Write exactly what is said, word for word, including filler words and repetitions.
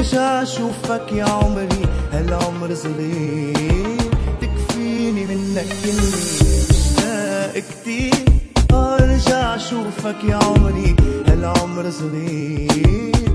ارجع اشوفك يا عمري، هالعمر صغير تكفيني منك كلمة. مشتاق كتير ارجع اشوفك يا عمري، هالعمر صغير